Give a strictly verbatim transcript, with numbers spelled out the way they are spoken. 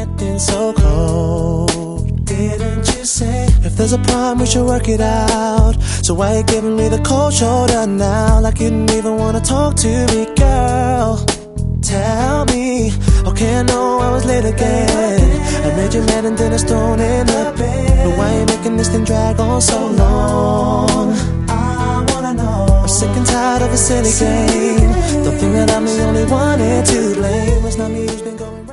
getting so cold. Didn't you say if there's a problem we should work it out? So why you giving me the cold shoulder now, like you didn't even wanna talk to me, girl? Tell me, okay, I know I was late again. I made you mad and then I was thrown in the bed. But why you making this thing drag on so long? I wanna know. I'm sick and tired of a silly game. Don't think that I'm the only one here to blame. It's not me who's been going wrong.